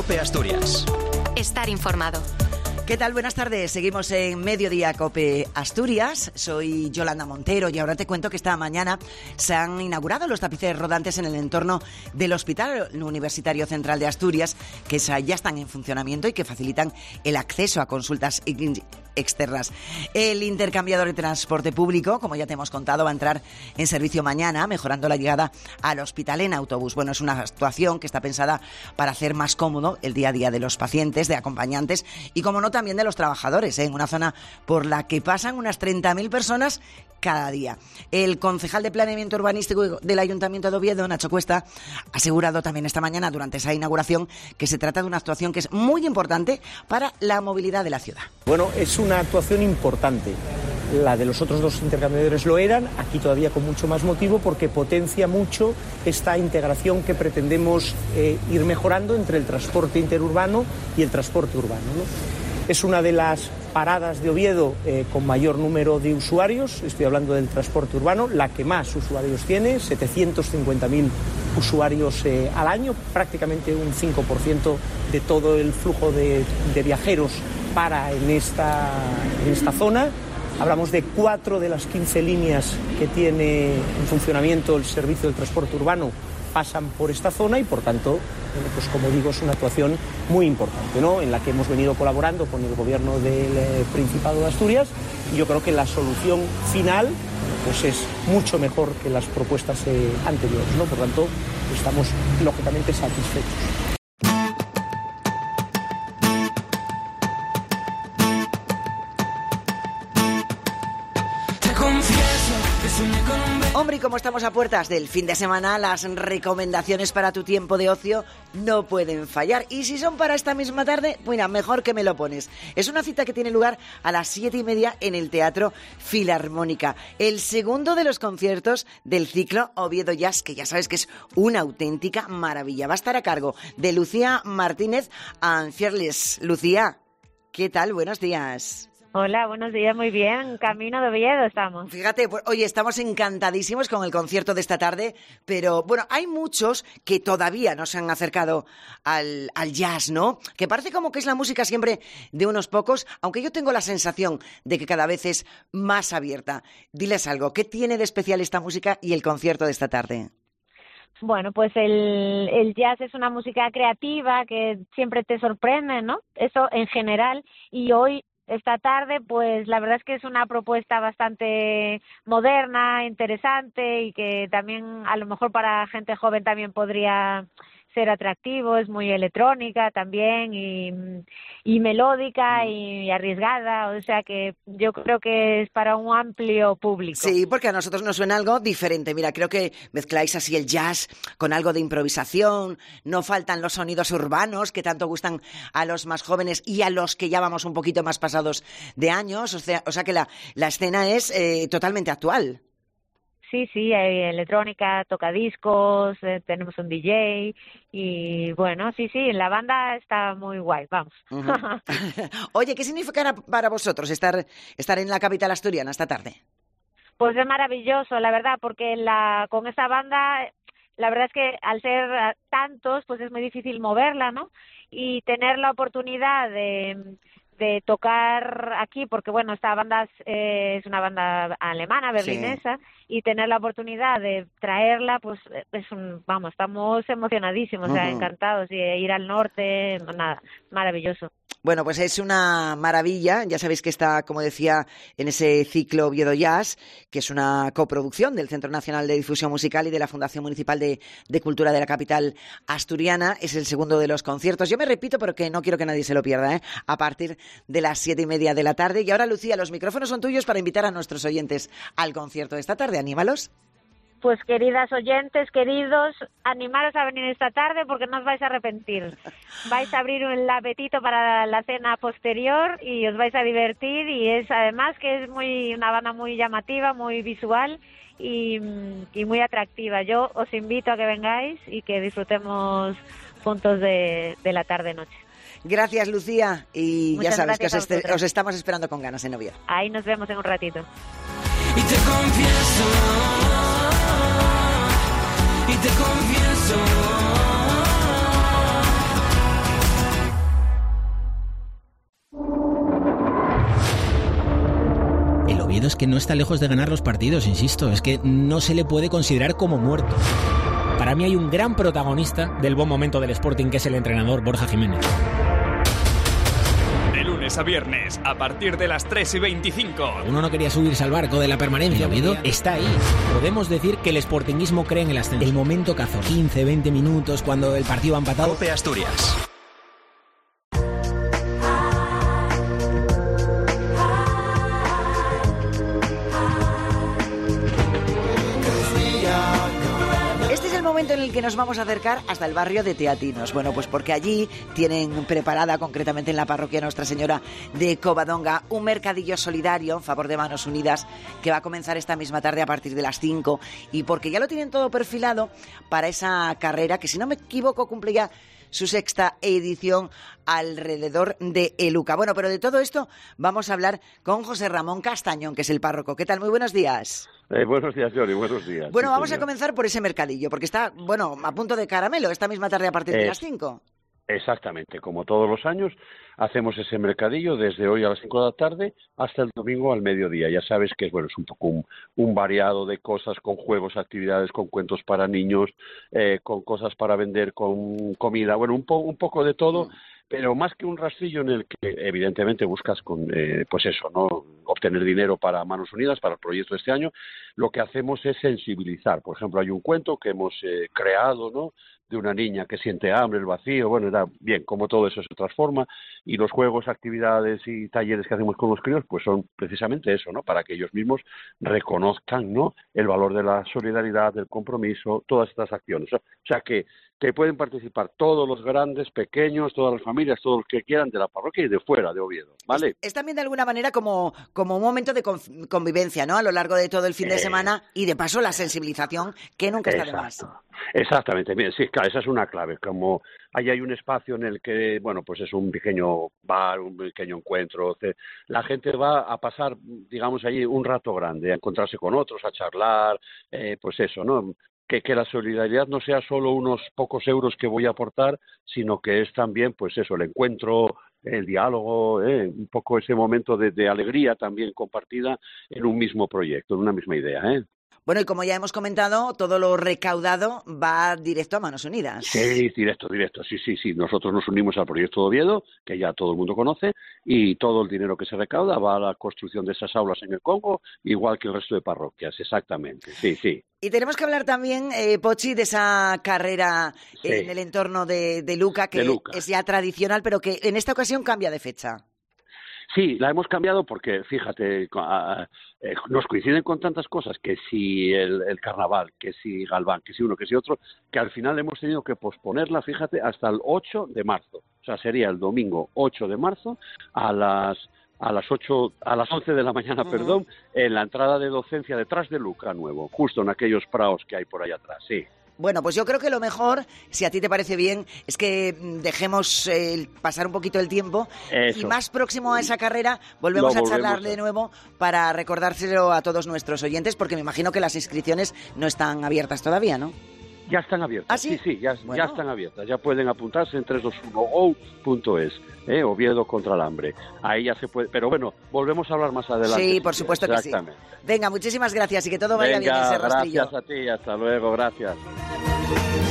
COPE Asturias. Estar informado. ¿Qué tal? Buenas tardes. Seguimos en Mediodía COPE Asturias. Soy Yolanda Montero y ahora te cuento que esta mañana se han inaugurado los tapices rodantes en el entorno del Hospital Universitario Central de Asturias, que ya están en funcionamiento y que facilitan el acceso a consultas externas. El intercambiador de transporte público, como ya te hemos contado, va a entrar en servicio mañana, mejorando la llegada al hospital en autobús. Bueno, es una actuación que está pensada para hacer más cómodo el día a día de los pacientes, de acompañantes y, como no, también de los trabajadores, en una zona por la que pasan unas 30.000 personas cada día. El concejal de Planeamiento Urbanístico del Ayuntamiento de Oviedo, Nacho Cuesta, ha asegurado también esta mañana durante esa inauguración que se trata de una actuación que es muy importante para la movilidad de la ciudad. Bueno, es una actuación importante. La de los otros dos intercambiadores lo eran, aquí todavía con mucho más motivo porque potencia mucho esta integración que pretendemos ir mejorando entre el transporte interurbano y el transporte urbano, ¿no? Es una de las paradas de Oviedo con mayor número de usuarios, estoy hablando del transporte urbano, la que más usuarios tiene, 750.000 usuarios al año, prácticamente un 5% de todo el flujo de viajeros para en esta zona. Hablamos de 4 de las 15 líneas que tiene en funcionamiento el servicio del transporte urbano pasan por esta zona y, por tanto, bueno, pues como digo, es una actuación muy importante, ¿no?, en la que hemos venido colaborando con el Gobierno del Principado de Asturias, y yo creo que la solución final pues es mucho mejor que las propuestas anteriores, ¿no? Por tanto, estamos lógicamente satisfechos. Hombre, y como estamos a puertas del fin de semana, las recomendaciones para tu tiempo de ocio no pueden fallar. Y si son para esta misma tarde, mira, mejor que me lo pones. Es una cita que tiene lugar a las 7:30 en el Teatro Filarmónica. El segundo de los conciertos del ciclo Oviedo Jazz, que ya sabes que es una auténtica maravilla. Va a estar a cargo de Lucía Martínez and Fearless. Lucía, ¿qué tal? Buenos días. Hola, buenos días, muy bien. Camino de Oviedo estamos. Fíjate, pues, oye, estamos encantadísimos con el concierto de esta tarde, pero bueno, hay muchos que todavía no se han acercado al jazz, ¿no? Que parece como que es la música siempre de unos pocos, aunque yo tengo la sensación de que cada vez es más abierta. Diles algo, ¿qué tiene de especial esta música y el concierto de esta tarde? Bueno, pues el jazz es una música creativa que siempre te sorprende, ¿no? Eso en general, y hoy, esta tarde, pues la verdad es que es una propuesta bastante moderna, interesante y que también a lo mejor para gente joven también podría ser atractivo. Es muy electrónica también y melódica y arriesgada, o sea que yo creo que es para un amplio público. Sí, porque a nosotros nos suena algo diferente. Mira, creo que mezcláis así el jazz con algo de improvisación, no faltan los sonidos urbanos que tanto gustan a los más jóvenes y a los que ya vamos un poquito más pasados de años, o sea que la escena es totalmente actual. Sí, hay electrónica, tocadiscos, tenemos un DJ y bueno, sí, la banda está muy guay, vamos. Uh-huh. Oye, ¿qué significará para vosotros estar en la capital asturiana esta tarde? Pues es maravilloso, la verdad, porque con esta banda, la verdad es que al ser tantos, pues es muy difícil moverla, ¿no? Y tener la oportunidad de tocar aquí, porque bueno, esta banda es una banda alemana, berlinesa, sí, y tener la oportunidad de traerla, pues vamos, estamos emocionadísimos, o sea, encantados, y ir al norte, nada, maravilloso. Bueno, pues es una maravilla. Ya sabéis que está, como decía, en ese ciclo Oviedo Jazz, que es una coproducción del Centro Nacional de Difusión Musical y de la Fundación Municipal de Cultura de la capital asturiana. Es el segundo de los conciertos. Yo me repito porque no quiero que nadie se lo pierda, a partir de las 7:30 de la tarde. Y ahora, Lucía, los micrófonos son tuyos para invitar a nuestros oyentes al concierto de esta tarde. Anímalos. Pues queridas oyentes, queridos, animaros a venir esta tarde porque no os vais a arrepentir. Vais a abrir el apetito para la cena posterior y os vais a divertir, y es además que es una banda muy llamativa, muy visual y muy atractiva. Yo os invito a que vengáis y que disfrutemos juntos de la tarde-noche. Gracias, Lucía, y muchas ya sabes que os estamos esperando con ganas en Oviedo. Ahí nos vemos en un ratito. Y te confieso, es que no está lejos de ganar los partidos, insisto. Es que no se le puede considerar como muerto. Para mí hay un gran protagonista del buen momento del Sporting, que es el entrenador Borja Jiménez. De lunes a viernes, a partir de las 3:25. Uno no quería subirse al barco de la permanencia. El Oviedo está ahí. Podemos decir que el sportinguismo cree en el ascenso. El momento cazó 15, 20 minutos cuando el partido ha empatado. COPE Asturias. En el que nos vamos a acercar hasta el barrio de Teatinos. Bueno, pues porque allí tienen preparada, concretamente en la parroquia Nuestra Señora de Covadonga, un mercadillo solidario en favor de Manos Unidas que va a comenzar esta misma tarde a partir de las 5, y porque ya lo tienen todo perfilado para esa carrera que, si no me equivoco, cumple ya su 6ª edición alrededor de Eluca. Bueno, pero de todo esto vamos a hablar con José Ramón Castañón, que es el párroco. ¿Qué tal? Muy buenos días. Buenos días, Johnny, buenos días. Bueno, sí, vamos señor. a comenzar por ese mercadillo, porque está, bueno, a punto de caramelo esta misma tarde a partir de las 5. Exactamente, como todos los años, hacemos ese mercadillo desde hoy a las 5 de la tarde hasta el domingo al mediodía. Ya sabes que es un poco un variado de cosas, con juegos, actividades, con cuentos para niños, con cosas para vender, con comida, un poco de todo. Pero más que un rastrillo en el que evidentemente buscas obtener dinero para Manos Unidas, para el proyecto de este año, lo que hacemos es sensibilizar. Por ejemplo, hay un cuento que hemos creado, ¿no?, de una niña que siente hambre, el vacío, bien, como todo eso se transforma, y los juegos, actividades y talleres que hacemos con los críos, pues son precisamente eso, ¿no?, para que ellos mismos reconozcan, ¿no?, el valor de la solidaridad, del compromiso, todas estas acciones. O sea que pueden participar todos los grandes, pequeños, todas las familias, todos los que quieran de la parroquia y de fuera de Oviedo, ¿vale? Es también de alguna manera como un momento de convivencia, ¿no?, a lo largo de todo el fin de semana, y de paso la sensibilización, que nunca está de más. Exactamente, bien, sí, claro, esa es una clave. Como ahí hay un espacio en el que, pues es un pequeño bar, un pequeño encuentro, la gente va a pasar, digamos, allí un rato grande, a encontrarse con otros, a charlar, pues eso, ¿no? Que la solidaridad no sea solo unos pocos euros que voy a aportar, sino que es también, pues eso, el encuentro, el diálogo, un poco ese momento de alegría también compartida en un mismo proyecto, en una misma idea, Bueno, y como ya hemos comentado, todo lo recaudado va directo a Manos Unidas. Sí, directo. Sí. Nosotros nos unimos al proyecto de Oviedo, que ya todo el mundo conoce, y todo el dinero que se recauda va a la construcción de esas aulas en el Congo, igual que el resto de parroquias, exactamente. Sí. Y tenemos que hablar también, Pochi, de esa carrera en el entorno de Luca, que es ya tradicional, pero que en esta ocasión cambia de fecha. Sí, la hemos cambiado porque, fíjate, nos coinciden con tantas cosas, que si el carnaval, que si Galván, que si uno, que si otro, que al final hemos tenido que posponerla, fíjate, hasta el 8 de marzo. O sea, sería el domingo 8 de marzo a las 11 de la mañana, en la entrada de docencia detrás de Luca Nuevo, justo en aquellos praos que hay por ahí atrás, sí. Bueno, pues yo creo que lo mejor, si a ti te parece bien, es que dejemos pasar un poquito el tiempo. Eso. Y más próximo a esa carrera volvemos a charlar de nuevo para recordárselo a todos nuestros oyentes, porque me imagino que las inscripciones no están abiertas todavía, ¿no? Ya están abiertas. ¿Ah, sí? Sí, ya están abiertas. Ya pueden apuntarse en 321go.es, Oviedo contra el hambre. Ahí ya se puede. Pero bueno, volvemos a hablar más adelante. Sí, por supuesto que sí. Venga, muchísimas gracias y que todo vaya bien ese rastrillo. Gracias a ti, hasta luego, gracias.